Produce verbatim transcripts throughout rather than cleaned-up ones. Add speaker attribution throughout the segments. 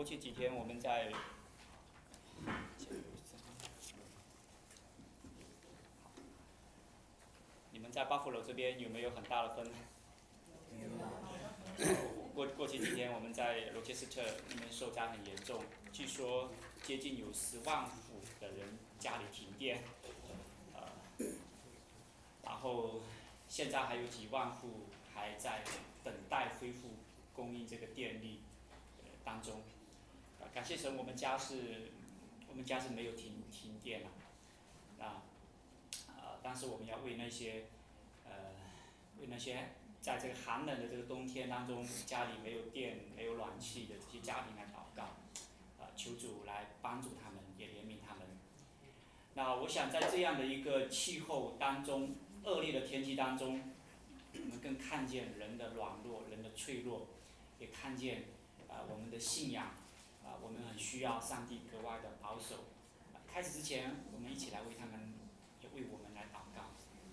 Speaker 1: 去几天我们在你们在巴夫罗这边有没有很大的风？过过去几天我们在罗切斯特那边受灾很严重，据说接近有十万户的人家里停电，呃，然后现在还有几万户还在等待恢复供应这个电力、呃、当中。呃、感谢神，我们家是，我们家是没有停停电了，啊，呃，但是我们要为那些，呃，为那些在这个寒冷的这个冬天当中，家里没有电、没有暖气的这些家庭来祷告，啊、呃，求主来帮助他们，也怜悯他们。那我想在这样的一个气候当中，恶劣的天气当中，我们更看见人的软弱、人的脆弱，也看见啊、呃、我们的信仰啊、呃，我们很需要上帝格外的保守。呃、开始之前，我们一起来为他们，也为我们来祷告。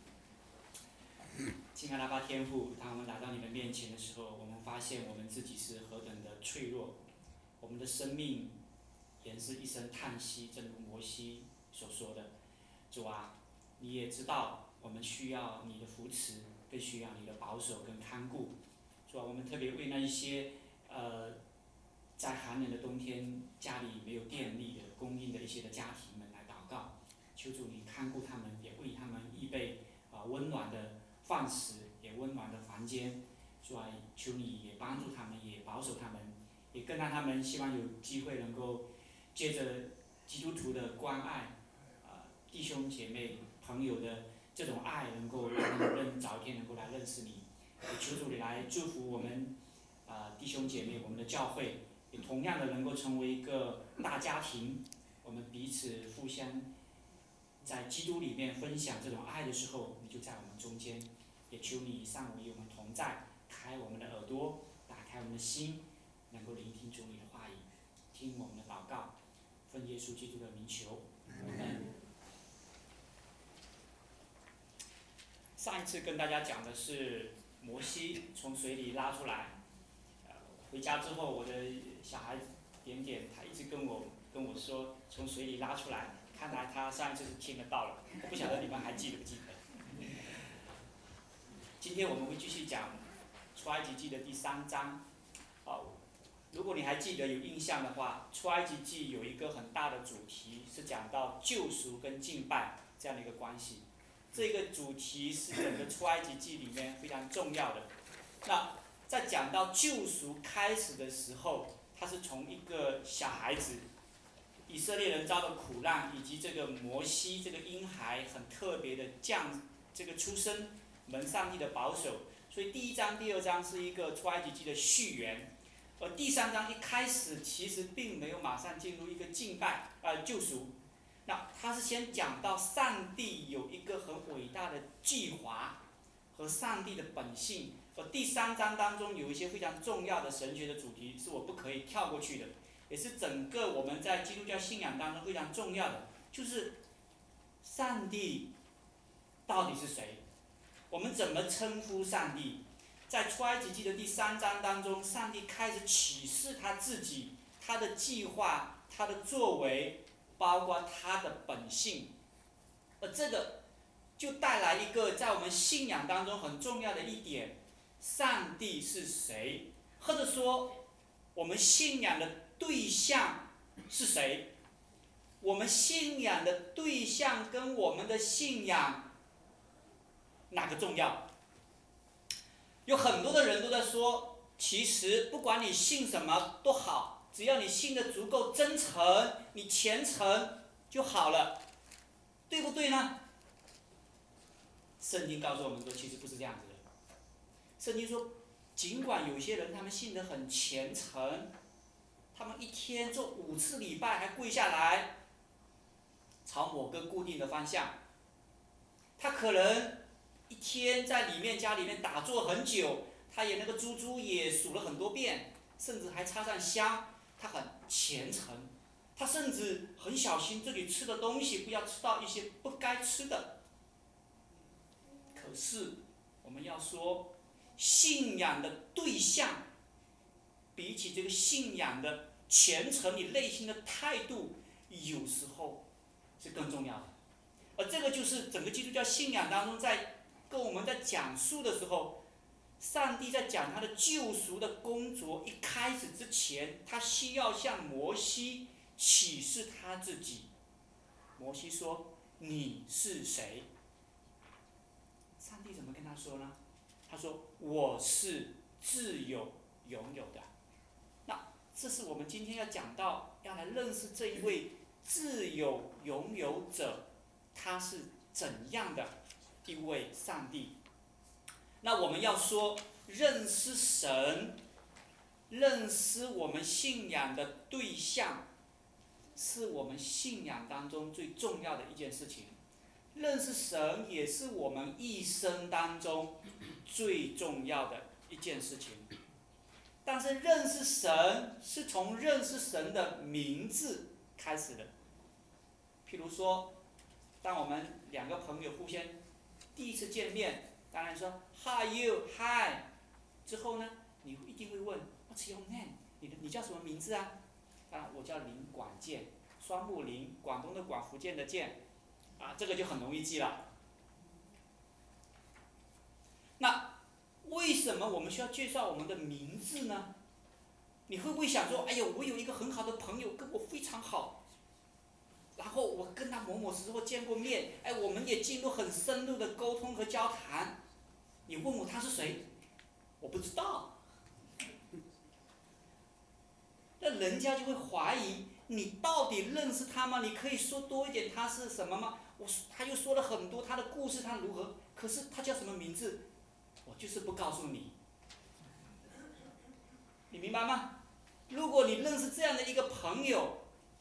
Speaker 1: 亲爱的阿爸天父，当我们来到你的面前的时候，我们发现我们自己是何等的脆弱，我们的生命也是一声叹息，正如摩西所说的。主啊，你也知道我们需要你的扶持，更需要你的保守跟看顾。主啊，我们特别为那一些呃在寒冷的冬天家里没有电力的供应的一些的家庭们来祷告，求主你看顾他们，也为他们预备啊、呃、温暖的饭食，也温暖的房间。主啊，求你也帮助他们，也保守他们，也更让他们希望有机会能够借着基督徒的关爱。弟兄姐妹、朋友的这种爱，能够让他们认早一天能够来认识你。也求主你来祝福我们，啊、呃、弟兄姐妹，我们的教会也同样的能够成为一个大家庭，我们彼此互相在基督里面分享这种爱的时候，你就在我们中间。也求你上午与我们同在，开我们的耳朵，打开我们的心，能够聆听主你的话语，听我们的祷告，奉耶稣基督的名求，阿门。上一次跟大家讲的是摩西从水里拉出来，呃，回家之后，我的小孩点点，他一直跟我跟我说从水里拉出来，看来他上一次是听得到了，我不晓得你们还记得不记得。今天我们会继续讲出埃及记的第三章，哦，如果你还记得有印象的话，出埃及记有一个很大的主题是讲到救赎跟敬拜这样的一个关系。这个主题是整个出埃及记里面非常重要的。那在讲到救赎开始的时候，它是从一个小孩子，以色列人遭的苦难，以及这个摩西这个婴孩很特别的降这个出生，蒙上帝的保守。所以第一章、第二章是一个出埃及记的序言，而第三章一开始其实并没有马上进入一个敬拜呃救赎。那他是先讲到上帝有一个很伟大的计划和上帝的本性，而第三章当中有一些非常重要的神学的主题是我不可以跳过去的，也是整个我们在基督教信仰当中非常重要的，就是上帝到底是谁，我们怎么称呼上帝。在出埃及记的第三章当中，上帝开始启示他自己，他的计划，他的作为，包括他的本性，而这个就带来一个在我们信仰当中很重要的一点：上帝是谁，或者说我们信仰的对象是谁？我们信仰的对象跟我们的信仰哪个重要？有很多的人都在说，其实不管你信什么都好，只要你信的足够真诚，你虔诚就好了，对不对呢？圣经告诉我们说，其实不是这样子的。圣经说，尽管有些人他们信得很虔诚，他们一天做五次礼拜还跪下来，朝某个固定的方向，他可能一天在里面家里面打坐很久，他也那个猪猪也数了很多遍，甚至还插上香，他很虔诚，他甚至很小心自己吃的东西不要吃到一些不该吃的。可是我们要说，信仰的对象比起这个信仰的虔诚你内心的态度，有时候是更重要的。而这个就是整个基督教信仰当中，在跟我们在讲述的时候，上帝在讲他的救赎的工作一开始之前，他需要向摩西启示他自己。摩西说：“你是谁？”上帝怎么跟他说呢？他说：“我是自有拥有的。”那这是我们今天要讲到，要来认识这一位自有拥有者，他是怎样的一位上帝。那我们要说认识神，认识我们信仰的对象，是我们信仰当中最重要的一件事情。认识神也是我们一生当中最重要的一件事情。但是认识神是从认识神的名字开始的。譬如说，当我们两个朋友互相第一次见面，当然说 How are you? Hi。之后呢，你一定会问 What's your name？ 你的你叫什么名字啊？啊，我叫林广建，双木林，广东的广，福建的建，啊，这个就很容易记了。那为什么我们需要介绍我们的名字呢？你会不会想说，哎呦，我有一个很好的朋友，跟我非常好，然后我跟他某某时候见过面，哎，我们也进入很深入的沟通和交谈。你问我他是谁，我不知道，那人家就会怀疑你到底认识他吗？你可以说多一点他是什么吗？我他又说了很多他的故事，他如何，可是他叫什么名字，我就是不告诉你。你明白吗？如果你认识这样的一个朋友，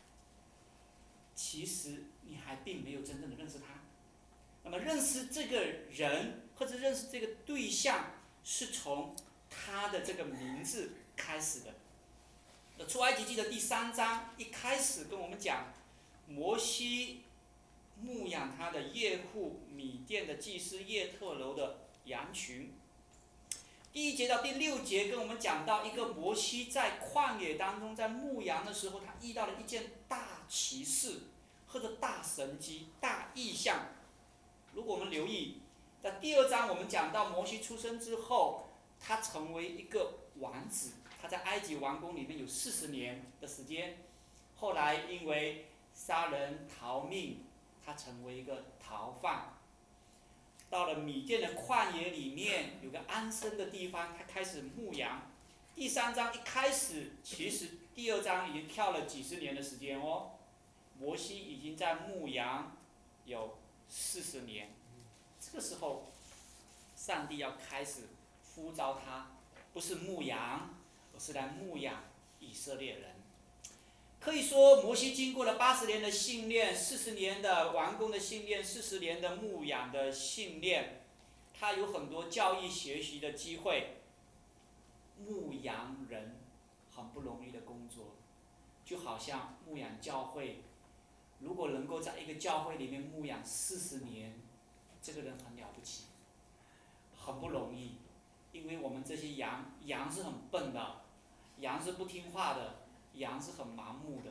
Speaker 1: 其实你还并没有真正的认识他。那么认识这个人或者认识这个对象，是从他的这个名字开始的。出埃及记的第三章一开始跟我们讲，摩西牧养他的业户米甸的祭司叶特楼的羊群。第一节到第六节跟我们讲到一个摩西在旷野当中在牧羊的时候，他遇到了一件大奇事或者大神迹、大异象。如果我们留意，在第二章我们讲到摩西出生之后，他成为一个王子，他在埃及王宫里面有四十年的时间，后来因为杀人逃命，他成为一个逃犯。到了米甸的旷野里面有个安身的地方，他开始牧羊。第三章一开始，其实第二章已经跳了几十年的时间哦，摩西已经在牧羊有四十年。这个时候，上帝要开始呼召他，不是牧羊，而是来牧养以色列人。可以说，摩西经过了八十年的训练，四十年的王宫的训练，四十年的牧养的训练，他有很多教育学习的机会。牧羊人很不容易的工作，就好像牧养教会，如果能够在一个教会里面牧养四十年，这个人很了不起，很不容易。因为我们这些羊，羊是很笨的，羊是不听话的。羊是很盲目的，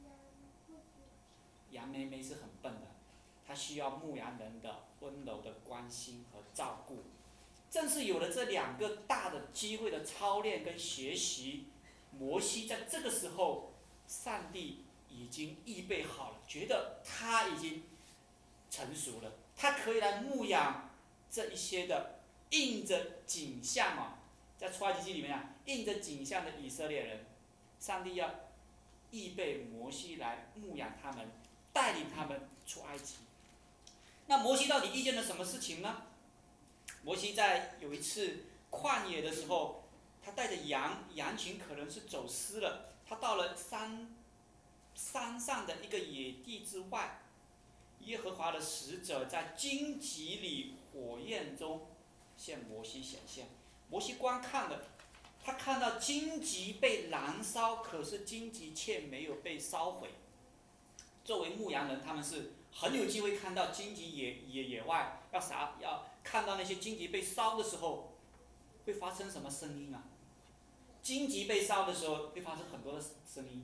Speaker 1: 羊妹妹是很笨的，她需要牧羊人的温柔的关心和照顾。正是有了这两个大的机会的操练跟学习，摩西在这个时候，上帝已经预备好了，觉得他已经成熟了，他可以来牧养这一些的印着景象啊，在出埃及记里面啊，印着景象的以色列人。上帝要预备摩西来牧养他们，带领他们出埃及。那摩西到底遇见了什么事情呢？摩西在有一次旷野的时候，他带着羊，羊群可能是走失了，他到了山山上的一个野地之外，耶和华的使者在荆棘里火焰中向摩西显现。摩西观看了，他看到荆棘被燃烧，可是荆棘却没有被烧毁。作为牧羊人，他们是很有机会看到荆棘野野野外要啥，要看到那些荆棘被烧的时候，会发生什么声音啊？荆棘被烧的时候会发生很多的声音，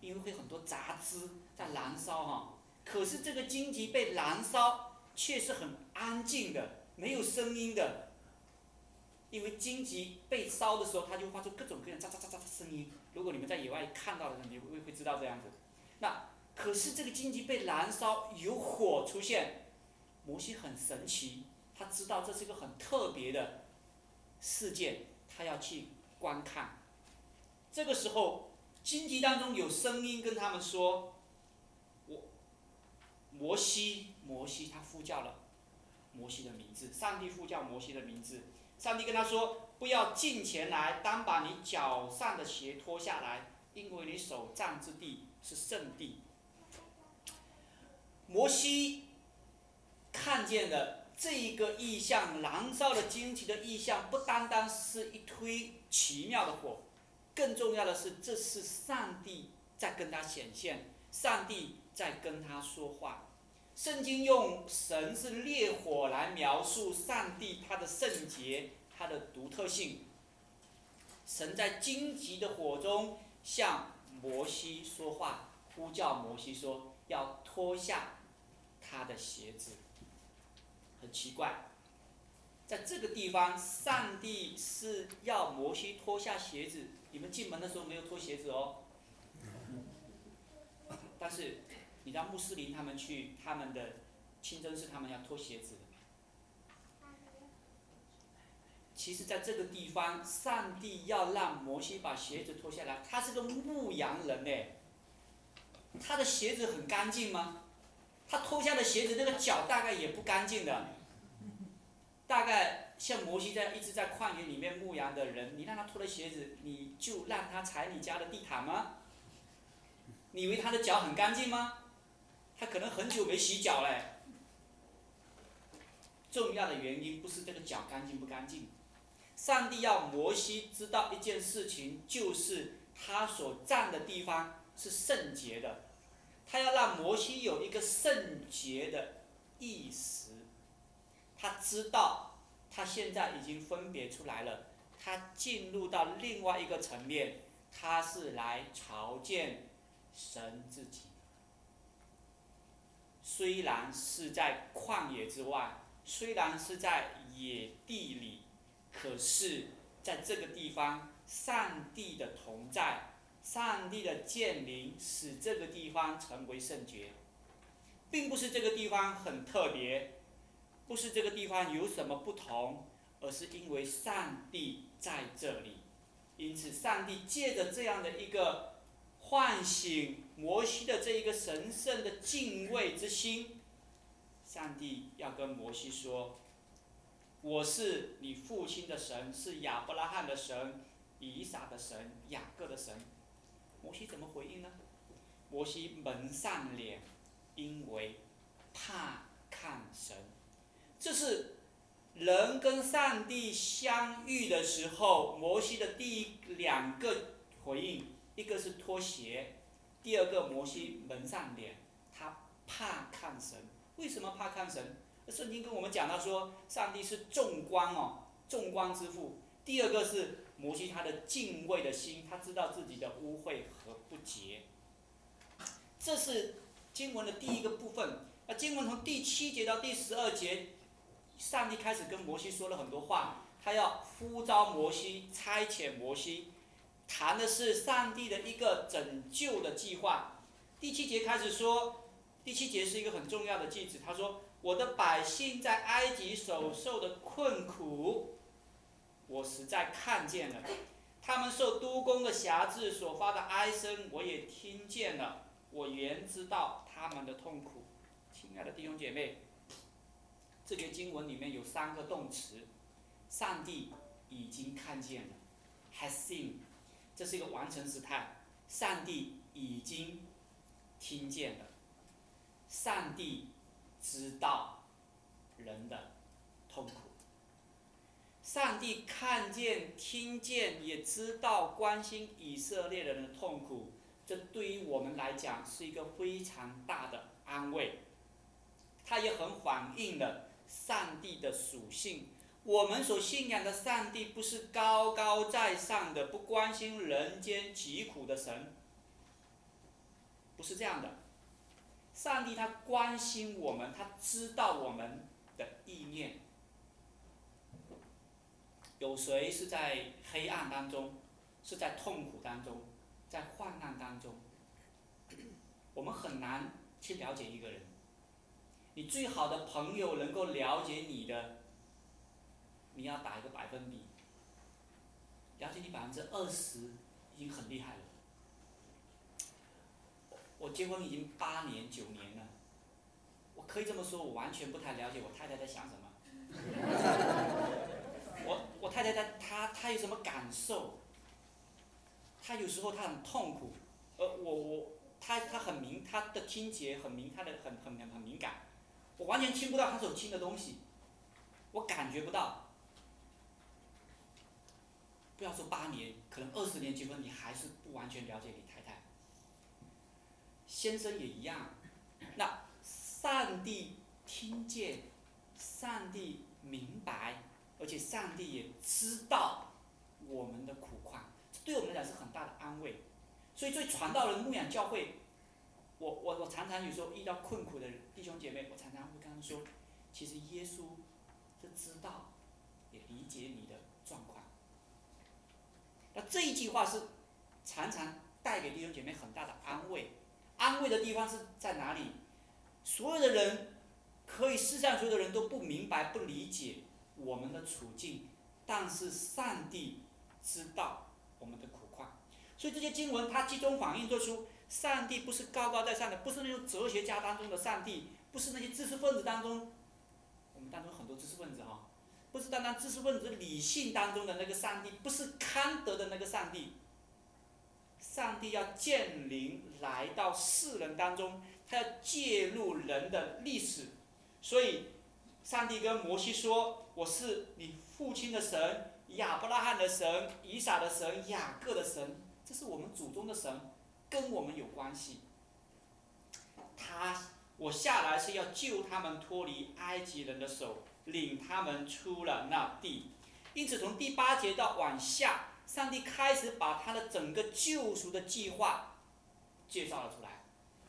Speaker 1: 因为会很多杂质在燃烧哈。可是这个荆棘被燃烧却是很安静的，没有声音的。因为荆棘被烧的时候，它就发出各种各样喳喳喳喳的声音。如果你们在野外看到的，你会会知道这样子。那可是这个荆棘被燃烧，有火出现，摩西很神奇，他知道这是一个很特别的事件，他要去观看。这个时候，荆棘当中有声音跟他们说：“我摩西，摩西，他呼叫了摩西的名字，上帝呼叫摩西的名字。上帝跟他说：不要近前来，当把你脚上的鞋脱下来，因为你所站之地是圣地。”摩西看见了这一个异象，燃烧的荆棘的异象，不单单是一堆奇妙的火，更重要的是，这是上帝在跟他显现，上帝在跟他说话。圣经用神是烈火来描述上帝他的圣洁，他的独特性。神在荆棘的火中向摩西说话，呼叫摩西说要脱下他的鞋子。很奇怪，在这个地方，上帝是要摩西脱下鞋子。你们进门的时候没有脱鞋子哦。但是，你知道穆斯林他们去他们的清真寺，他们要脱鞋子的。其实，在这个地方，上帝要让摩西把鞋子脱下来。他是个牧羊人呢，他的鞋子很干净吗？他脱下的鞋子，那个脚大概也不干净的。大概像摩西在一直在旷野里面牧羊的人，你让他脱了鞋子，你就让他踩你家的地毯吗？你以为他的脚很干净吗？他可能很久没洗脚嘞。重要的原因不是这个脚干净不干净，上帝要摩西知道一件事情，就是他所站的地方是圣洁的。他要让摩西有一个圣洁的意识，他知道他现在已经分别出来了，他进入到另外一个层面，他是来朝见神自己。虽然是在旷野之外，虽然是在野地里，可是在这个地方，上帝的同在，上帝的降临，使这个地方成为圣洁。并不是这个地方很特别，不是这个地方有什么不同，而是因为上帝在这里。因此，上帝借着这样的一个唤醒摩西的这一个神圣的敬畏之心，上帝要跟摩西说：我是你父亲的神，是亚伯拉罕的神，以撒的神，雅各的神。摩西怎么回应呢？摩西蒙上脸，因为怕看神。这是人跟上帝相遇的时候，摩西的第两个回应，一个是脱鞋，第二个摩西蒙上脸，他怕看神。为什么怕看神？圣经跟我们讲到说，上帝是众光哦，众光之父。第二个是摩西他的敬畏的心，他知道自己的污秽和不洁。这是经文的第一个部分。那经文从第七节到第十二节，上帝开始跟摩西说了很多话，他要呼召摩西，差遣摩西，谈的是上帝的一个拯救的计划。第七节开始说，第七节是一个很重要的句子，他说：我的百姓在埃及所受的困苦，我实在看见了；他们受督工的辖制所发的哀声，我也听见了。我原知道他们的痛苦。亲爱的弟兄姐妹，这个经文里面有三个动词，上帝已经看见了 ，has seen， 这是一个完成时态。上帝已经听见了，上帝知道人的痛苦。上帝看见、听见，也知道、关心以色列人的痛苦。这对于我们来讲是一个非常大的安慰，它也很反映了上帝的属性。我们所信仰的上帝不是高高在上的、不关心人间疾苦的神， 不是这样的。上帝他关心我们，他知道我们的意念。有谁是在黑暗当中，是在痛苦当中，在患难当中？我们很难去了解一个人。你最好的朋友能够了解你的，你要打一个百分比，了解你百分之二十已经很厉害了。我结婚已经八年九年了，我可以这么说，我完全不太了解我太太在想什么。我我太太在她她有什么感受？她有时候她很痛苦，呃我我她她很敏，她的听觉很敏，她的很很很敏感，我完全听不到她所听的东西，我感觉不到。不要说八年，可能二十年结婚，你还是不完全了解你太太。先生也一样，那上帝听见，上帝明白，而且上帝也知道我们的苦况，对我们来讲是很大的安慰。所以，对传道人牧养教会，我我我常常有时候遇到困苦的弟兄姐妹，我常常会跟他们说，其实耶稣是知道，也理解你的状况。那这一句话是常常带给弟兄姐妹很大的安慰。安慰的地方是在哪里？所有的人，可以世上所有的人都不明白、不理解我们的处境，但是上帝知道我们的苦况。所以这些经文它集中反映出，上帝不是高高在上的，不是那种哲学家当中的上帝，不是那些知识分子当中，我们当中很多知识分子哈、哦，不是单单知识分子理性当中的那个上帝，不是康德的那个上帝。上帝要降临来到世人当中，他要介入人的历史。所以上帝跟摩西说，我是你父亲的神，亚伯拉罕的神，以撒的神，雅各的神，这是我们祖宗的神，跟我们有关系。他我下来是要救他们脱离埃及人的手，领他们出了那地。因此从第八节到往下，上帝开始把他的整个救赎的计划介绍了出来。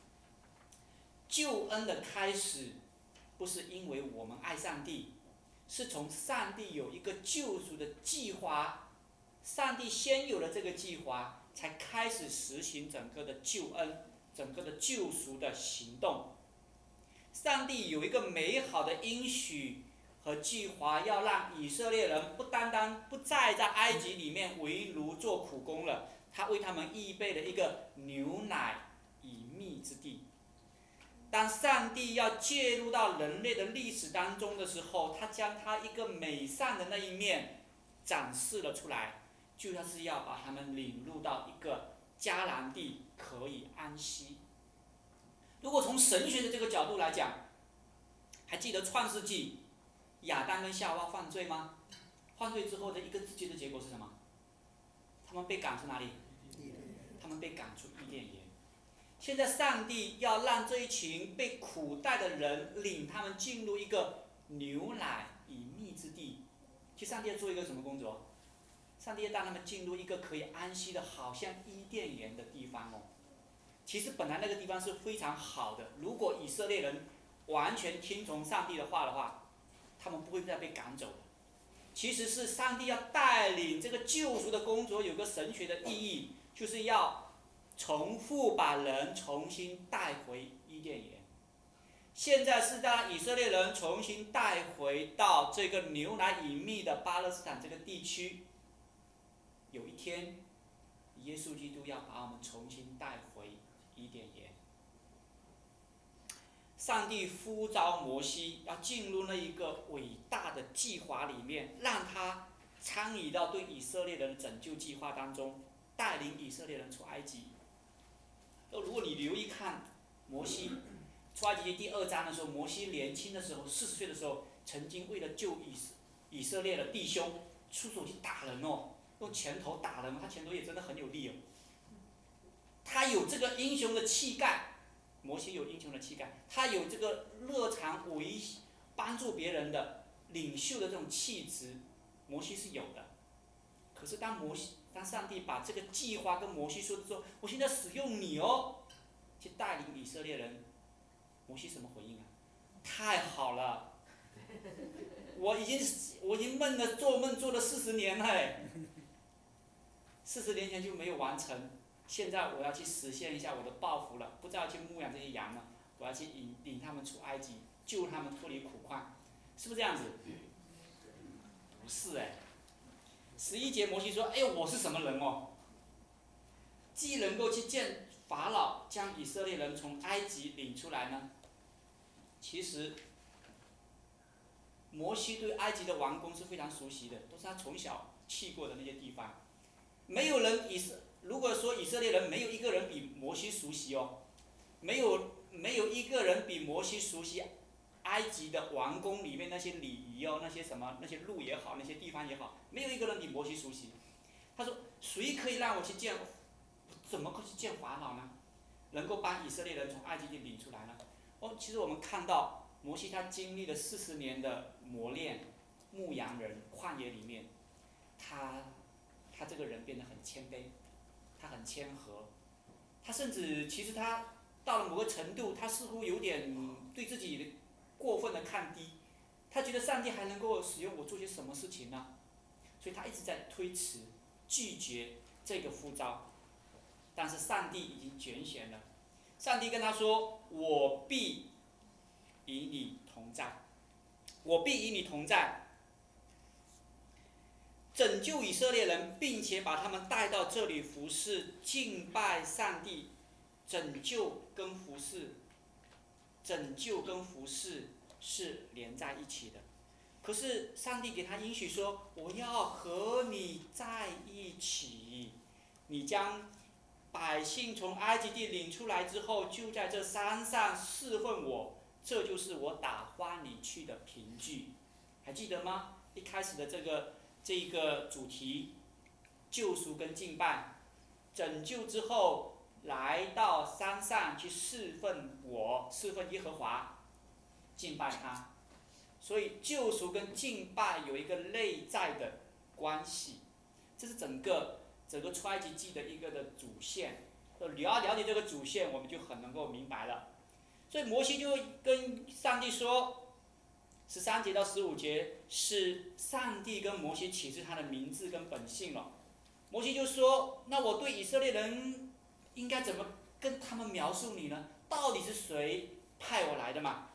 Speaker 1: 救恩的开始不是因为我们爱上帝，是从上帝有一个救赎的计划，上帝先有了这个计划，才开始实行整个的救恩，整个的救赎的行动。上帝有一个美好的应许和计划，要让以色列人不单单不再在埃及里面为奴做苦工了，他为他们预备了一个牛奶与蜜之地。当上帝要介入到人类的历史当中的时候，他将他一个美善的那一面展示了出来，就像是要把他们领入到一个迦南地，可以安息。如果从神学的这个角度来讲，还记得创世纪亚当跟夏娃犯罪吗？犯罪之后的一个直接的结果是什么？他们被赶出哪里？他们被赶出伊甸园。现在上帝要让这一群被苦待的人，领他们进入一个牛奶与蜜之地。其实上帝要做一个什么工作？上帝要让他们进入一个可以安息的，好像伊甸园的地方哦。其实本来那个地方是非常好的，如果以色列人完全听从上帝的话的话，他们不会再被赶走的。其实是上帝要带领这个救赎的工作，有个神学的意义，就是要重复把人重新带回伊甸园。现在是让以色列人重新带回到这个牛奶与蜜的巴勒斯坦这个地区。有一天，耶稣基督要把我们重新带回伊甸园。上帝呼召摩西要进入那一个伟大的计划里面，让他参与到对以色列人的拯救计划当中，带领以色列人出埃及。如果你留意看摩西出埃及记第二章的时候，摩西年轻的时候，四十岁的时候，曾经为了救以以色列的弟兄，出手去打人哦，用拳头打人，他拳头也真的很有力哦。他有这个英雄的气概。摩西有英雄的气概，他有这个热肠为帮助别人的领袖的这种气质，摩西是有的。可是当摩西，当上帝把这个计划跟摩西说的时候，我现在使用你哦， 去带领以色列人，摩西什么回应啊？太好了，我已经我已经梦了做梦做了四十年了哎，四十年前就没有完成，现在我要去实现一下我的抱负了，不再去牧养这些羊了，我要去引领他们出埃及，救他们脱离苦困，是不是这样子？不是哎，十一节摩西说：“哎呦，我是什么人哦？既能够去见法老，将以色列人从埃及领出来呢？其实，摩西对埃及的王宫是非常熟悉的，都是他从小去过的那些地方。没有人以色，如果说以色列人没有一个人比摩西熟悉哦，没有没有一个人比摩西熟悉埃及的王宫里面那些礼仪哦，那些什么那些路也好，那些地方也好，没有一个人比摩西熟悉。他说：谁可以让我去见？怎么去见法老呢？能够把以色列人从埃及地领出来呢？哦，其实我们看到摩西他经历了四十年的磨练，牧羊人旷野里面，他他这个人变得很谦卑，他很谦和，他甚至其实他到了某个程度，他似乎有点对自己过分的看低，他觉得上帝还能够使用我做些什么事情呢？所以他一直在推辞，拒绝这个呼召。但是上帝已经拣选了，上帝跟他说：“我必与你同在，我必与你同在。”拯救以色列人，并且把他们带到这里服侍、敬拜上帝。拯救跟服侍，拯救跟服侍是连在一起的。可是上帝给他应许说：“我要和你在一起。你将百姓从埃及地领出来之后，就在这山上侍奉我，这就是我打发你去的凭据。”还记得吗？一开始的这个这个主题，救赎跟敬拜，拯救之后来到山上去侍奉我，侍奉耶和华，敬拜他。所以救赎跟敬拜有一个内在的关系，这是整个整个出埃及记的一个的主线。你要了解这个主线，我们就很能够明白了。所以摩西就跟上帝说，十三节到十五节是上帝跟摩西启示他的名字跟本性了。摩西就说：“那我对以色列人应该怎么跟他们描述你呢？到底是谁派我来的嘛？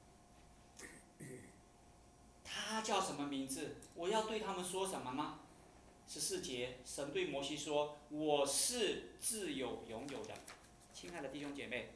Speaker 1: 他叫什么名字？我要对他们说什么吗？”十四节，神对摩西说：“我是自有永有的。”亲爱的弟兄姐妹，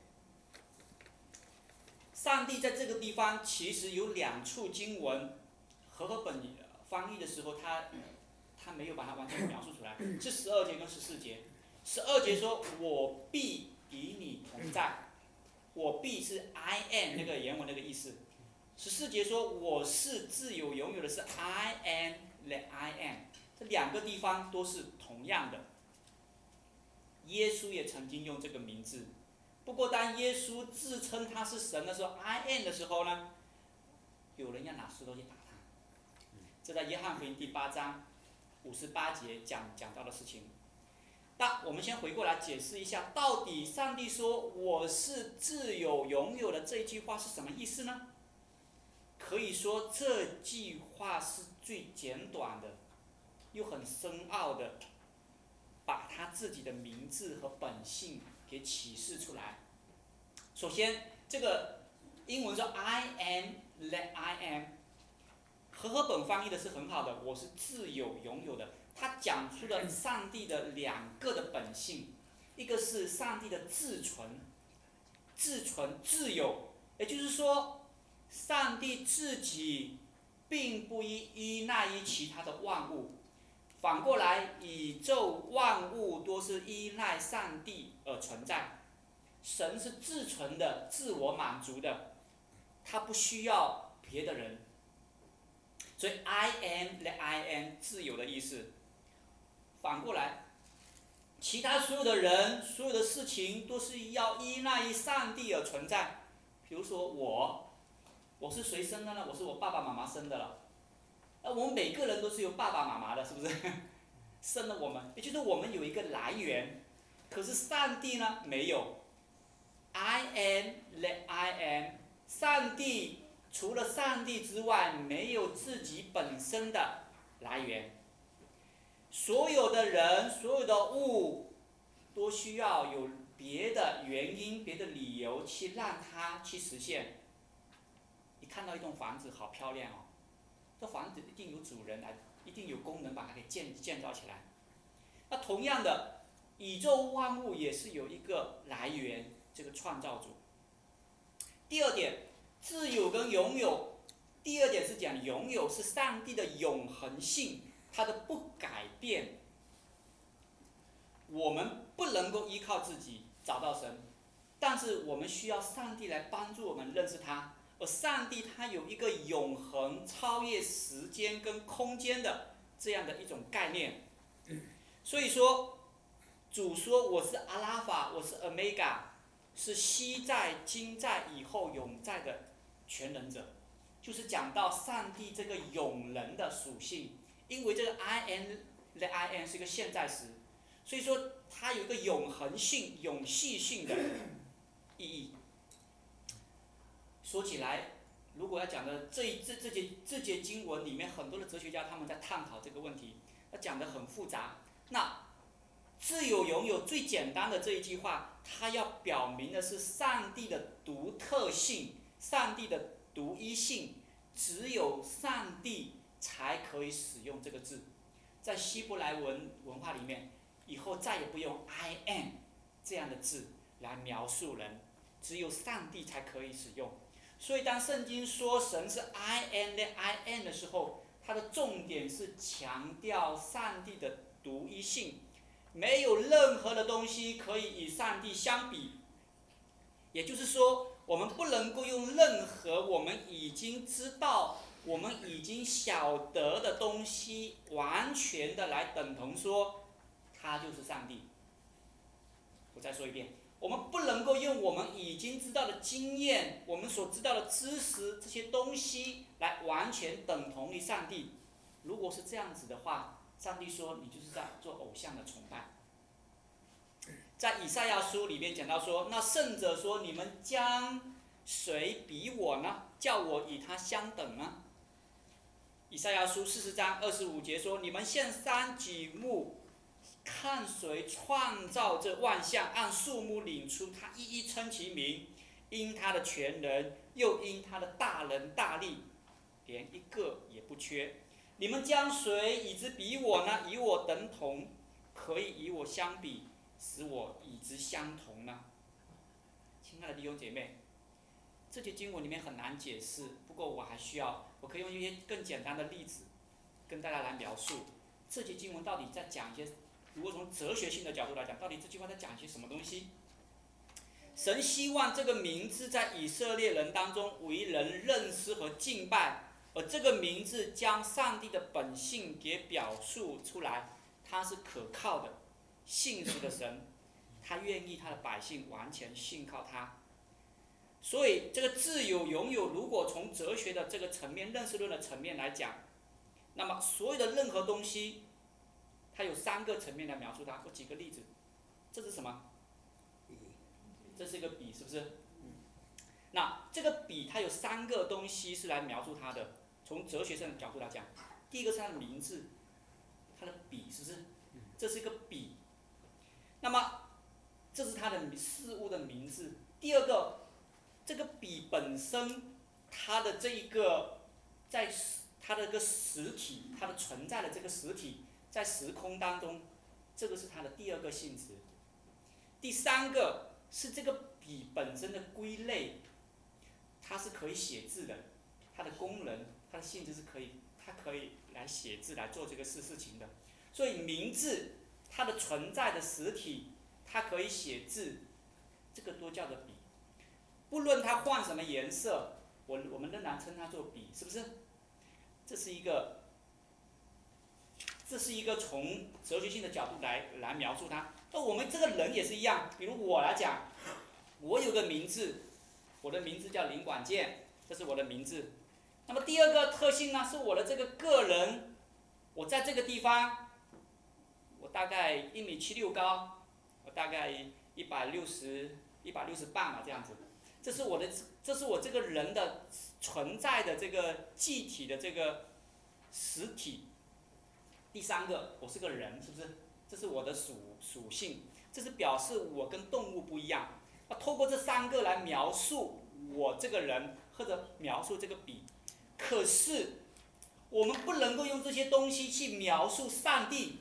Speaker 1: 上帝在这个地方其实有两处经文，和合本翻译的时候他他没有把它完全描述出来，是十二节跟十四节。十二节说：“我必与你同在。”我必是 I am 那个原文那个意思。十四节说：“我是自有永有的，是 I am that I am。”这两个地方都是同样的。耶稣也曾经用这个名字，不过当耶稣自称他是神的时候 ，I am 的时候呢，有人要拿石头去打他。这在约翰福音第八章五十八节讲讲到的事情。那我们先回过来解释一下，到底上帝说我是自有永有的这句话是什么意思呢？可以说这句话是最简短的，又很深奥的，把他自己的名字和本性给启示出来。首先，这个英文说 I am that I am， 和合本翻译的是很好的，我是自有永有的。他讲出了上帝的两个的本性，一个是上帝的自存，自存自有，也就是说，上帝自己并不依依赖于其他的万物，反过来，宇宙万物都是依赖上帝而存在。神是自存的，自我满足的，他不需要别的人。所以 I am that I am 自由的意思。反过来，其他所有的人、所有的事情都是要依赖于上帝而存在。比如说我，我是谁生的呢？我是我爸爸妈妈生的了。而我们每个人都是由爸爸妈妈的，是不是？生了我们，也就是我们有一个来源。可是上帝呢，没有。 I am that I am， 上帝除了上帝之外，没有自己本身的来源。所有的人，所有的物，都需要有别的原因、别的理由去让它去实现。你看到一栋房子好漂亮哦，这房子一定有主人来，一定有工人把它给建建造起来。那同样的，宇宙万物也是有一个来源，这个创造主。第二点，自有跟拥有。第二点是讲拥有是上帝的永恒性，它的不改变。我们不能够依靠自己找到神，但是我们需要上帝来帮助我们认识他。而上帝他有一个永恒、超越时间跟空间的这样的一种概念。所以说，主说我是阿拉法，我是 Omega， 是昔在、今在、以后永在的全能者，就是讲到上帝这个永能的属性。因为这个 I am the I am 是一个现在时，所以说它有一个永恒性、永续性的意义。说起来，如果要讲的这这这节这节经文里面，很多的哲学家他们在探讨这个问题，他讲得很复杂。那自有拥有最简单的这一句话，它要表明的是上帝的独特性，上帝的独一性，只有上帝才可以使用这个字。在希伯来文文化里面，以后再也不用 I am 这样的字来描述人，只有上帝才可以使用。所以当圣经说神是 I am that I am 的时候，它的重点是强调上帝的独一性，没有任何的东西可以与上帝相比。也就是说，我们不能够用任何我们已经知道、我们已经晓得的东西，完全的来等同说他就是上帝。我再说一遍，我们不能够用我们已经知道的经验、我们所知道的知识这些东西来完全等同于上帝。如果是这样子的话，上帝说你就是在做偶像的崇拜。在以赛亚书里面讲到说，那圣者说：“你们将谁比我呢？叫我与他相等呢？”以赛亚书四十章二十五节说：“你们现山举目，看谁创造这万象，按数目领出，他一一称其名，因他的全能，又因他的大能大力，连一个也不缺。你们将谁以之比我呢？与我等同，可以与我相比，使我与之相同呢？”亲爱的弟兄姐妹，这节经文里面很难解释，不过我还需要，我可以用一些更简单的例子跟大家来描述这节经文到底在讲一些。如果从哲学性的角度来讲，到底这句话在讲些什么东西？神希望这个名字在以色列人当中为人认识和敬拜，而这个名字将上帝的本性给表述出来，他是可靠的、信实的神，他愿意他的百姓完全信靠他。所以这个自有拥有，如果从哲学的这个层面、认识论的层面来讲，那么所有的任何东西，它有三个层面来描述它。我举个例子，这是什么？这是一个笔，是不是？那这个笔它有三个东西是来描述它的。从哲学上的角度来讲，第一个是它的名字，它的笔，是不是？这是一个笔。那么这是它的事物的名字。第二个，这个笔本身，它的这一个在它的这个实体，它的存在的这个实体。在时空当中，这个是它的第二个性质。第三个是这个笔本身的归类，它是可以写字的，它的功能、它的性质是可以，它可以来写字来做这个事事情的。所以名字它的存在的实体，它可以写字，这个都叫做笔。不论它换什么颜色，我我们仍然称它做笔，是不是？这是一个。这是一个从哲学性的角度来来描述它。那我们这个人也是一样，比如我来讲，我有个名字，我的名字叫林广健，这是我的名字。那么第二个特性呢，是我的这个个人，我在这个地方，我大概一米七六高，我大概一百六十一百六十磅啊这样子。这是我的，这是我这个人的存在的这个具体的这个实体。第三个，我是个人，是不是？这是我的属属性，这是表示我跟动物不一样。那透过这三个来描述我这个人，或者描述这个笔。可是我们不能够用这些东西去描述上帝，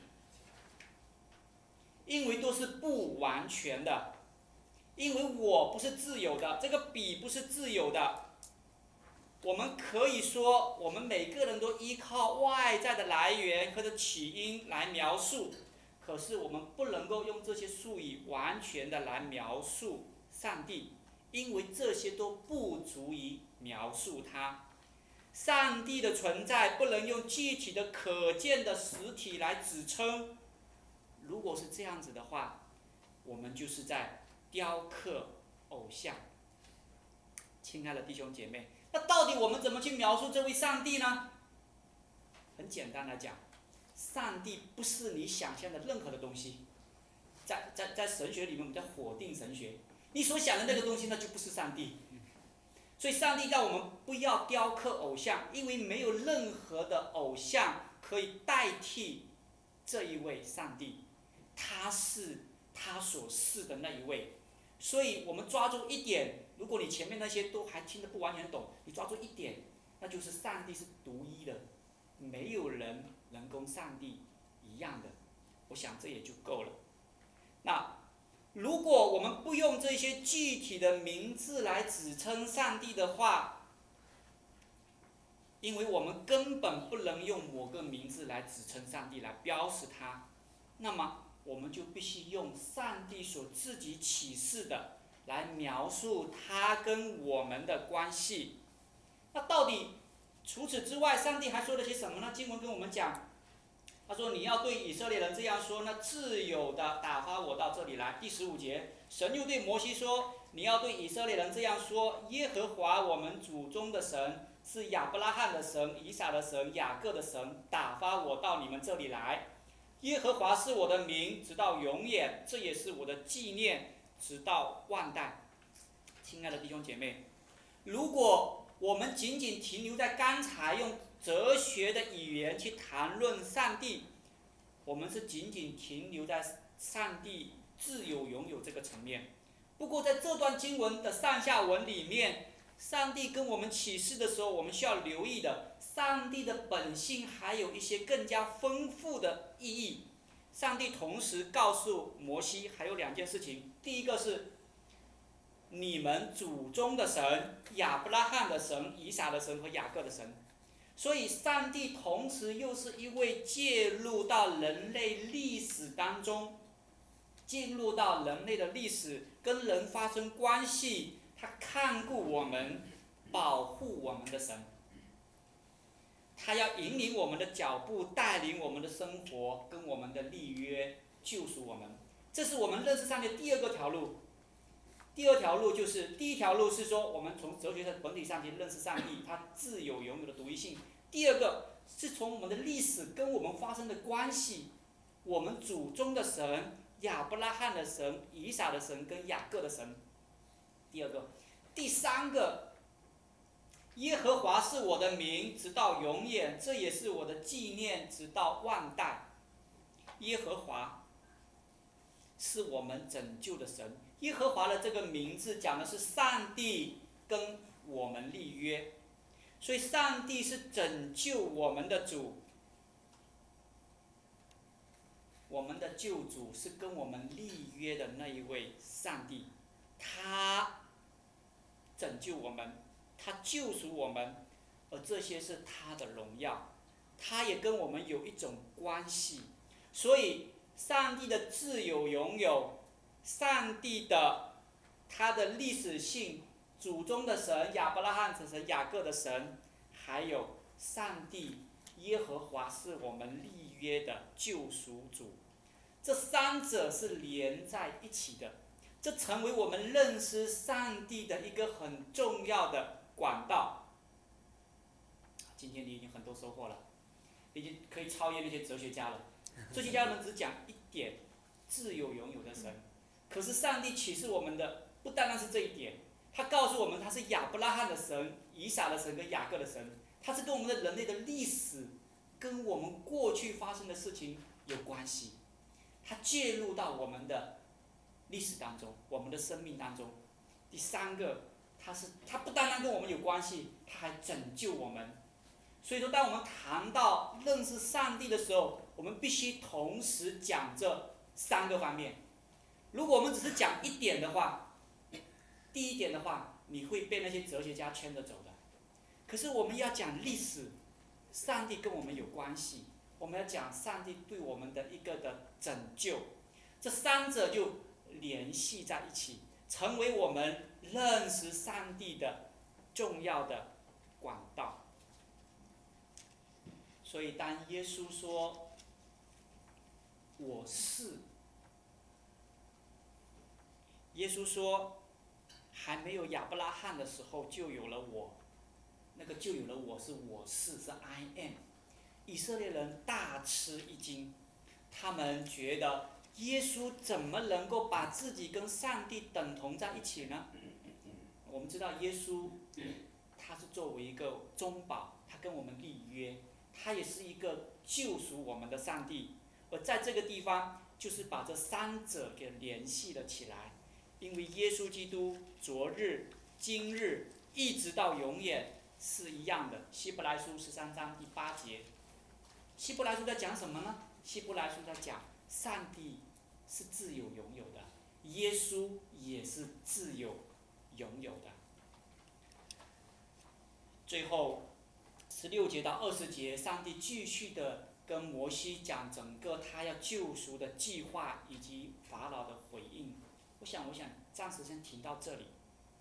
Speaker 1: 因为都是不完全的。因为我不是自由的，这个笔不是自由的。我们可以说，我们每个人都依靠外在的来源或者起因来描述，可是我们不能够用这些术语完全的来描述上帝，因为这些都不足以描述他。上帝的存在不能用具体的可见的实体来指称。如果是这样子的话，我们就是在雕刻偶像。亲爱的弟兄姐妹，那到底我们怎么去描述这位上帝呢？很简单来讲，上帝不是你想象的任何的东西。在在在神学里面，我们叫否定神学。你所想的那个东西，那就不是上帝。所以上帝让我们不要雕刻偶像，因为没有任何的偶像可以代替这一位上帝，他是他所是的那一位。所以我们抓住一点，如果你前面那些都还听得不完全懂，你抓住一点，那就是上帝是独一的，没有人能跟上帝一样的。我想这也就够了。那如果我们不用这些具体的名字来指称上帝的话，因为我们根本不能用某个名字来指称上帝，来标识他，那么我们就必须用上帝所自己启示的来描述他跟我们的关系。那到底除此之外，上帝还说了些什么呢？经文跟我们讲，他说你要对以色列人这样说，那自由的打发我到这里来。第十五节，神又对摩西说，你要对以色列人这样说，耶和华我们祖宗的神是亚伯拉罕的神、以撒的神、雅各的神，打发我到你们这里来。耶和华是我的名，直到永远，这也是我的纪念，直到万代。亲爱的弟兄姐妹，如果我们仅仅停留在刚才用哲学的语言去谈论上帝，我们是仅仅停留在上帝自有拥有这个层面。不过在这段经文的上下文里面，上帝跟我们启示的时候，我们需要留意的，上帝的本性还有一些更加丰富的意义。上帝同时告诉摩西还有两件事情，第一个是你们祖宗的神，亚伯拉罕的神、以撒的神和雅各的神。所以上帝同时又是一位介入到人类历史当中，进入到人类的历史，跟人发生关系，他看顾我们，保护我们的神。他要引领我们的脚步，带领我们的生活，跟我们的立约，救赎我们。这是我们认识上帝的第二个条路。第二条路就是，第一条路是说，我们从哲学的本体上去认识上帝，他自有拥有的独一性。第二个是从我们的历史跟我们发生的关系，我们祖宗的神，亚伯拉罕的神、以撒的神跟雅各的神。第二个，第三个，耶和华是我的名，直到永远，这也是我的纪念，直到万代。耶和华是我们拯救的神。耶和华的这个名字讲的是上帝跟我们立约，所以上帝是拯救我们的主，我们的救主是跟我们立约的那一位上帝，他拯救我们，他救赎我们，而这些是他的荣耀，他也跟我们有一种关系。所以上帝的自有拥有，上帝的他的历史性，祖宗的神，亚伯拉罕的神、雅各的神，还有上帝耶和华是我们立约的救赎主，这三者是连在一起的，这成为我们认识上帝的一个很重要的管道。今天你已经很多收获了，已经可以超越那些哲学家了。哲学家们只讲一点，自有拥有的神。可是上帝启示我们的不单单是这一点，他告诉我们他是亚伯拉罕的神、以撒的神跟雅各的神，他是跟我们的人类的历史，跟我们过去发生的事情有关系，他介入到我们的历史当中，我们的生命当中。第三个，他是他不单单跟我们有关系，他还拯救我们。所以说，当我们谈到认识上帝的时候，我们必须同时讲这三个方面。如果我们只是讲一点的话，第一点的话，你会被那些哲学家牵着走的。可是我们要讲历史，上帝跟我们有关系，我们要讲上帝对我们的一个的拯救，这三者就联系在一起，成为我们认识上帝的重要的管道。所以当耶稣说我是，耶稣说还没有亚伯拉罕的时候就有了我，那个就有了我是我是是 I am。 以色列人大吃一惊，他们觉得耶稣怎么能够把自己跟上帝等同在一起呢？我们知道耶稣他是作为一个中保，他跟我们立约，他也是一个救赎我们的上帝。而在这个地方就是把这三者给联系了起来，因为耶稣基督昨日今日一直到永远是一样的。希伯来书十三章第八节，希伯来书在讲什么呢？希伯来书在讲上帝是自有拥有的，耶稣也是自有拥有的。最后十六节到二十节，上帝继续的跟摩西讲整个他要救赎的计划以及法老的回应。我想，我想暂时先停到这里。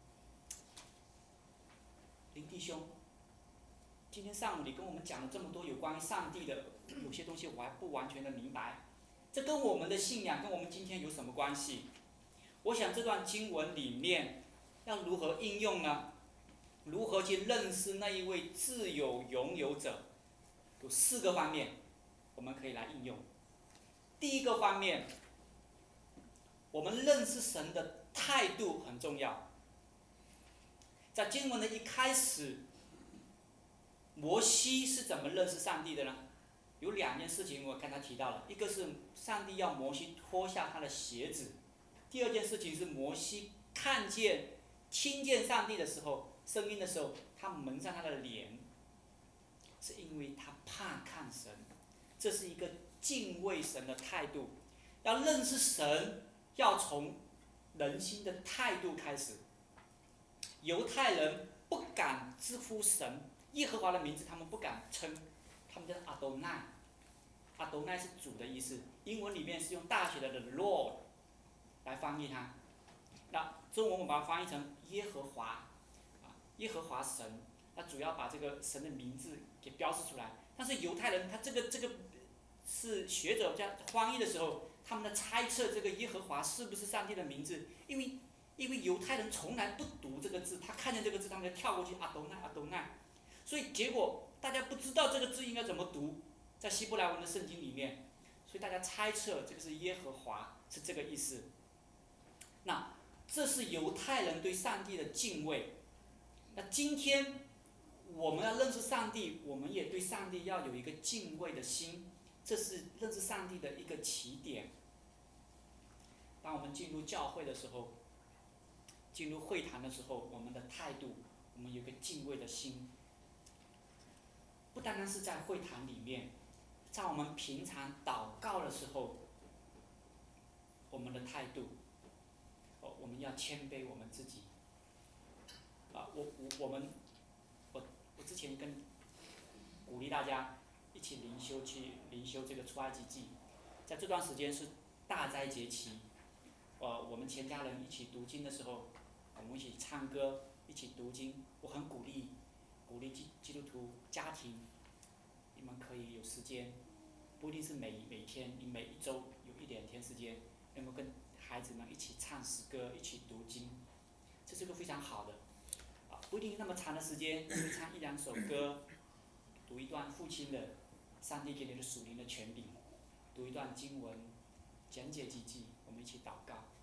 Speaker 1: 林弟兄，今天上午你跟我们讲了这么多有关于上帝的，有些东西我还不完全的明白，这跟我们的信仰跟我们今天有什么关系？我想这段经文里面要如何应用呢？如何去认识那一位自有拥有者？有四个方面我们可以来应用。第一个方面，我们认识神的态度很重要。在经文的一开始，摩西是怎么认识上帝的呢？有两件事情我跟他提到了，一个是上帝要摩西脱下他的鞋子，第二件事情是摩西看见、听见上帝的时候，声音的时候，他蒙上他的脸，是因为他怕看神，这是一个敬畏神的态度。要认识神，要从人心的态度开始。犹太人不敢直呼神，耶和华的名字他们不敢称，他们叫阿多奈，阿多奈是主的意思，英文里面是用大写的 the Lord 来翻译它。那中文我们把它翻译成耶和华，耶和华神，那主要把这个神的名字给标示出来。但是犹太人他这个这个是学者在翻译的时候，他们的猜测这个耶和华是不是上帝的名字，因为因为犹太人从来不读这个字，他看见这个字他们就跳过去阿多奈阿多奈，所以结果大家不知道这个字应该怎么读，在希伯来文的圣经里面，所以大家猜测这个是耶和华，是这个意思。那这是犹太人对上帝的敬畏。那今天我们要认识上帝，我们也对上帝要有一个敬畏的心，这是认识上帝的一个起点。当我们进入教会的时候，进入会堂的时候，我们的态度，我们有个敬畏的心，不单单是在会堂里面，在我们平常祷告的时候，我们的态度，哦，我们要谦卑我们自己。啊，我我我们，我我之前跟鼓励大家一起灵修去灵修这个出埃及记，在这段时间是大斋节期，呃，我们全家人一起读经的时候，我们一起唱歌，一起读经，我很鼓励，鼓励基基督徒家庭，你们可以有时间，不一定是每每天，你每一周有一两天时间，能够跟孩子们一起唱诗歌，一起读经，这是个非常好的。不一定那么长的时间，唱一两首歌，读一段父亲的上帝给你的属灵的权柄，读一段经文，讲解几句，我们一起祷告。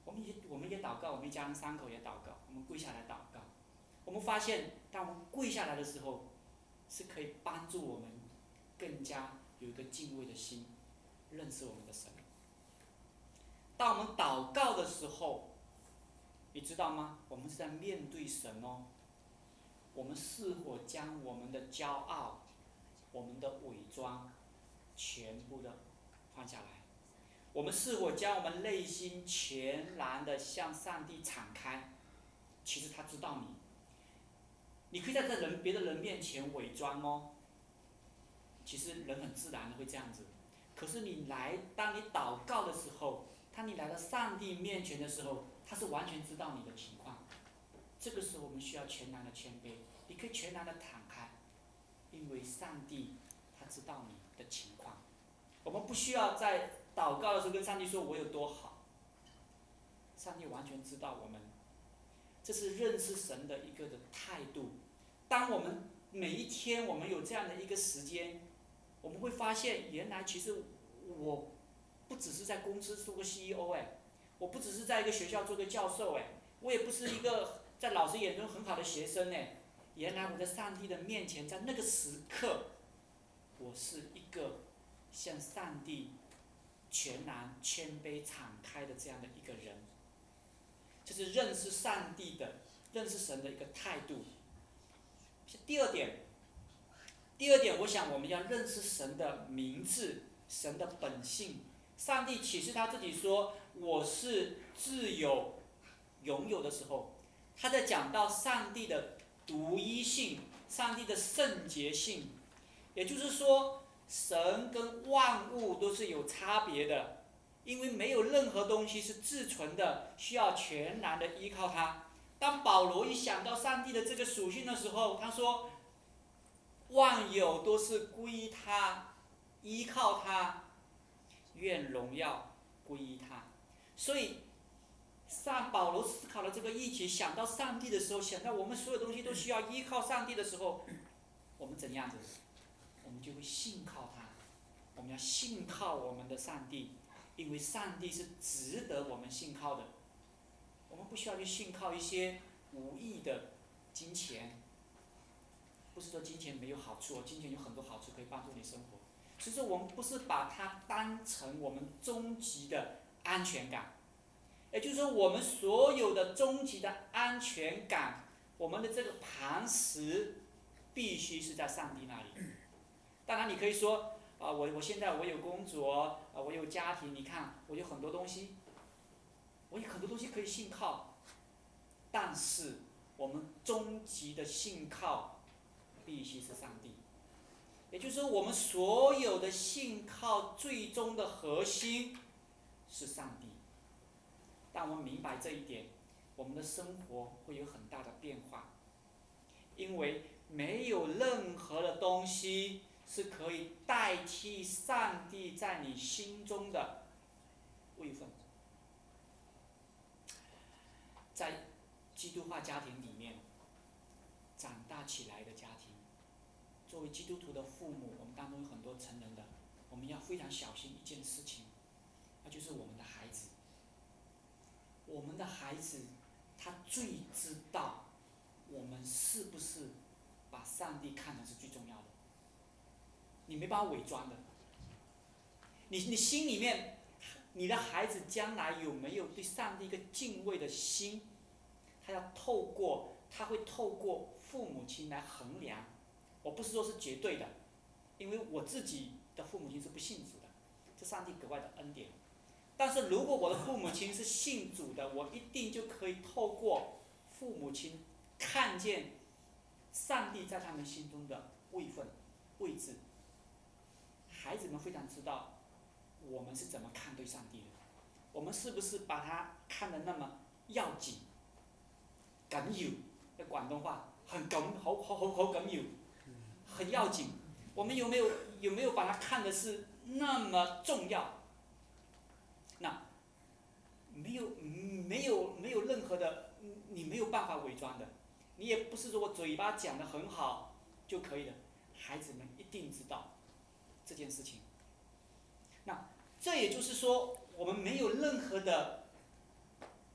Speaker 1: 我们也我们也祷告，我们一家人三口也祷告，我们跪下来祷告。我们发现，当我们跪下来的时候，是可以帮助我们更加有一个敬畏的心，认识我们的神。当我们祷告的时候，你知道吗？我们是在面对神哦。我们是否将我们的骄傲、我们的伪装，全部的放下来？我们是否将我们内心全然的向上帝敞开？其实他知道你，你可以在这人别的人面前伪装哦。其实人很自然的会这样子，可是你来，当你祷告的时候，当你来到上帝面前的时候，他是完全知道你的情况。这个时候我们需要全然的谦卑，你可以全然的敞开，因为上帝他知道你的情况。我们不需要在祷告的时候跟上帝说我有多好，上帝完全知道我们。这是认识神的一个的态度。当我们每一天我们有这样的一个时间，我们会发现原来其实我不只是在公司做个 C E O 哎，我不只是在一个学校做个教授哎，我也不是一个在老师眼中很好的学生哎，原来我在上帝的面前，在那个时刻，我是一个向上帝全然谦卑敞开的这样的一个人。这是认识上帝的、认识神的一个态度。第二点，第二点，我想我们要认识神的名字、神的本性。上帝启示他自己说：“我是自有、拥有的时候。”他在讲到上帝的独一性、上帝的圣洁性，也就是说，神跟万物都是有差别的。因为没有任何东西是自存的，需要全然的依靠它。当保罗一想到上帝的这个属性的时候，他说：“万有都是归他，依靠他，愿荣耀归于他。”所以，上保罗思考了这个议题，想到上帝的时候，想到我们所有东西都需要依靠上帝的时候，我们怎样子？我们就会信靠他。我们要信靠我们的上帝。因为上帝是值得我们信靠的，我们不需要去信靠一些无益的金钱。不是说金钱没有好处，金钱有很多好处可以帮助你生活。其实我们不是把它当成我们终极的安全感，也就是说，我们所有的终极的安全感，我们的这个磐石，必须是在上帝那里。当然，你可以说。啊，我我现在我有工作，啊，我有家庭，你看我有很多东西，我有很多东西可以信靠，但是我们终极的信靠必须是上帝，也就是说，我们所有的信靠最终的核心是上帝。当我们明白这一点，我们的生活会有很大的变化，因为没有任何的东西是可以代替上帝在你心中的位分。在基督化家庭里面长大起来的家庭，作为基督徒的父母，我们当中有很多成人的，我们要非常小心一件事情，那就是我们的孩子。我们的孩子，他最知道我们是不是把上帝看成是最重要的。你没办法伪装的。你你心里面，你的孩子将来有没有对上帝一个敬畏的心？他要透过，他会透过父母亲来衡量。我不是说是绝对的，因为我自己的父母亲是不信主的，这上帝格外的恩典。但是如果我的父母亲是信主的，我一定就可以透过父母亲看见上帝在他们心中的位分、位置。孩子们非常知道我们是怎么看对上帝的，我们是不是把他看得那么要紧、緊要的廣東話，很緊，好好好好緊要，很要緊。我们有没有有没有把它看的是那么重要？那没有没有没有任何的，你没有办法伪装的，你也不是说我嘴巴讲得很好就可以了。孩子们一定知道这件事情。那这也就是说，我们没有任何的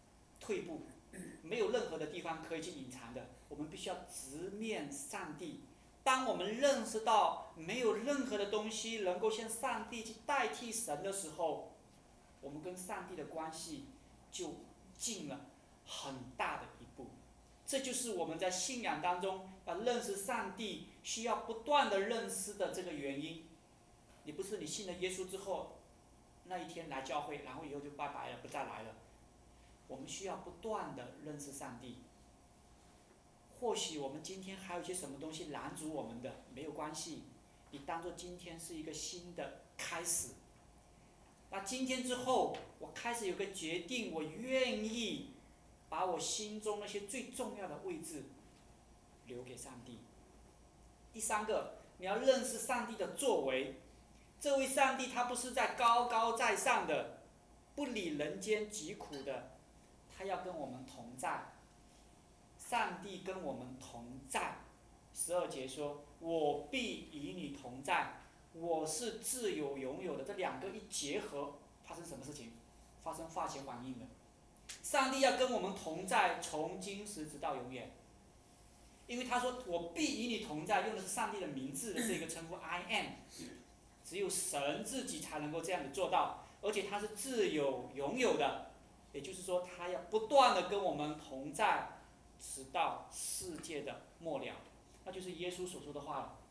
Speaker 1: 退步，没有任何的地方可以去隐藏的。我们必须要直面上帝。当我们认识到没有任何的东西能够像上帝去代替神的时候，我们跟上帝的关系就近了很大的一步。这就是我们在信仰当中要认识上帝需要不断的认识的这个原因。你不是你信了耶稣之后那一天来教会，然后以后就拜拜了，不再来了。我们需要不断的认识上帝。或许我们今天还有一些什么东西拦阻我们的，没有关系，你当作今天是一个新的开始。那今天之后，我开始有个决定，我愿意把我心中那些最重要的位置留给上帝。第三个，你要认识上帝的作为。这位上帝他不是在高高在上的，不理人间疾苦的，他要跟我们同在。上帝跟我们同在。十二节说：“我必与你同在。”我是自有永有的。这两个一结合，发生什么事情？发生化学反应的。上帝要跟我们同在，从今时直到永远。因为他说：“我必与你同在”，用的是上帝的名字的这个称呼 I am。只有神自己才能够这样子做到，而且他是自有永有的，也就是说，他要不断的跟我们同在，直到世界的末了。那就是耶稣所说的话了。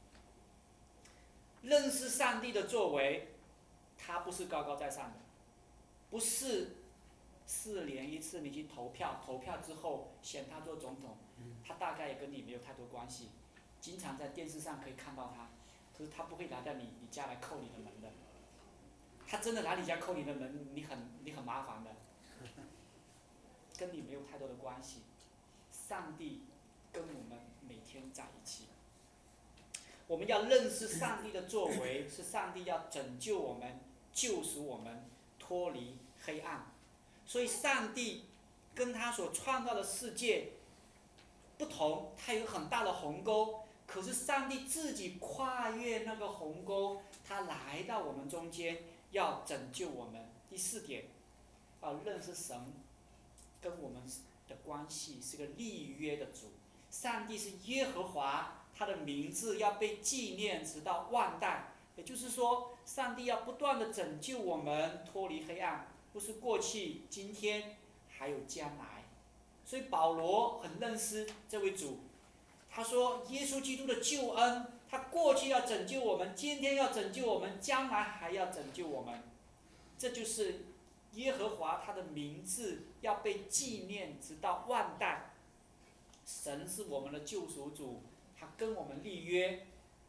Speaker 1: 认识上帝的作为，他不是高高在上的，不是四年一次你去投票，投票之后选他做总统，他大概也跟你没有太多关系，经常在电视上可以看到他，可是他不会来到你你家来叩你的门的。他真的来你家叩你的门，你很你很麻烦的，跟你没有太多的关系。上帝跟我们每天在一起。我们要认识上帝的作为，是上帝要拯救我们、救赎我们、脱离黑暗。所以上帝跟他所创造的世界不同，他有很大的鸿沟，可是上帝自己跨越那个鸿沟，他来到我们中间，要拯救我们。第四点，要认识神跟我们的关系是个立约的主。上帝是耶和华，他的名字要被纪念直到万代。也就是说，上帝要不断的拯救我们脱离黑暗，不是过去、今天，还有将来。所以保罗很认识这位主，他说耶稣基督的救恩，他过去要拯救我们，今天要拯救我们，将来还要拯救我们。这就是耶和华他的名字要被纪念直到万代。神是我们的救赎主，他跟我们立约，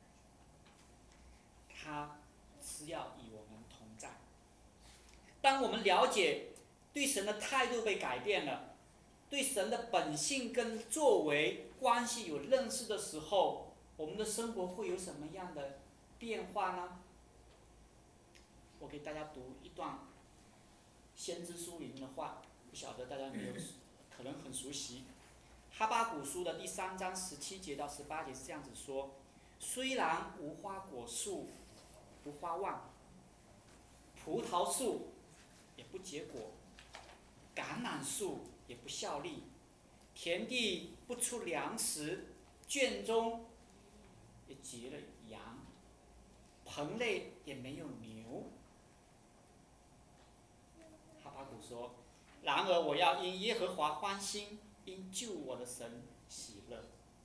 Speaker 1: 他是要与我们同在。当我们了解对神的态度被改变了，对神的本性跟作为关系有认识的时候，我们的生活会有什么样的变化呢？我给大家读一段先知书里面的话，不晓得大家有没有可能很熟悉。哈巴谷书的第三章十七节到十八节是这样子说：虽然无花果树不发旺，葡萄树也不结果，橄榄树也不效力，田地不出粮食，圈中也结了羊，棚内也没有牛。哈巴谷说：然而我要因耶和华欢心，因救我的神喜乐。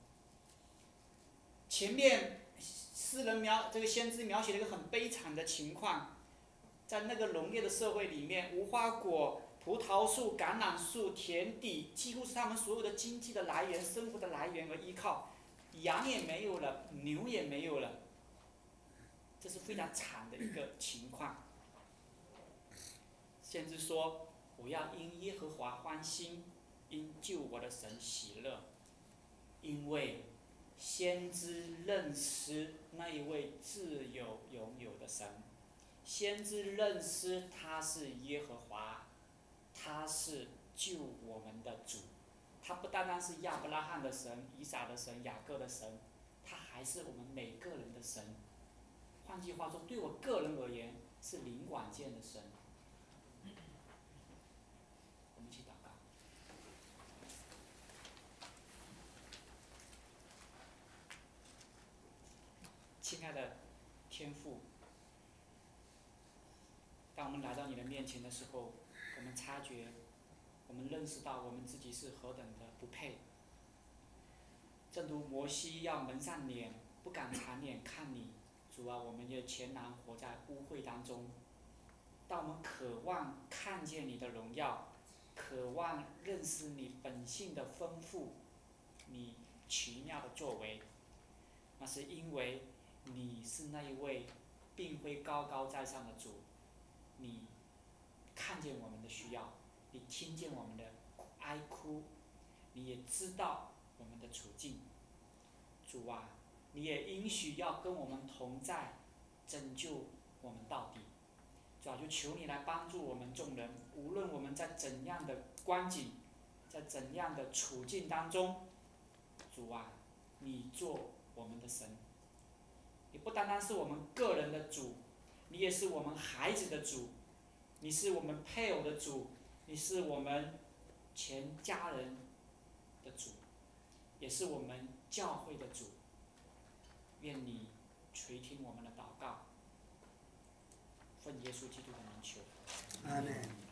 Speaker 1: 前面诗人描这个先知描写了一个很悲惨的情况，在那个农业的社会里面，无花果、葡萄树、橄榄树、田地几乎是他们所有的经济的来源、生活的来源和依靠，羊也没有了，牛也没有了，这是非常惨的一个情况。先知说：我要因耶和华欢心，因救我的神喜乐。因为先知认识那一位自有永有的神，先知认识他是耶和华，他是救我们的主。他不单单是亚伯拉罕的神、以撒的神、雅各的神，他还是我们每个人的神。换句话说，对我个人而言，是零管见的神。我们一起祷告。 亲爱的天父，当我们来到你的面前的时候，我们察觉，我们认识到我们自己是何等的不配。正如摩西要蒙上脸，不敢长脸看你，主啊，我们也全然活在污秽当中。当我们渴望看见你的荣耀，渴望认识你本性的丰富，你奇妙的作为，那是因为你是那一位并非高高在上的主，你看见我们的需要，你听见我们的哀哭，你也知道我们的处境。主啊，你也应许要跟我们同在，拯救我们到底。主啊，就求你来帮助我们众人，无论我们在怎样的光景，在怎样的处境当中，主啊，你做我们的神。你不单单是我们个人的主，你也是我们孩子的主，你是我们配偶的主，你是我们全家人的主，也是我们教会的主。愿你垂听我们的祷告，奉耶稣基督的名求。
Speaker 2: 阿门。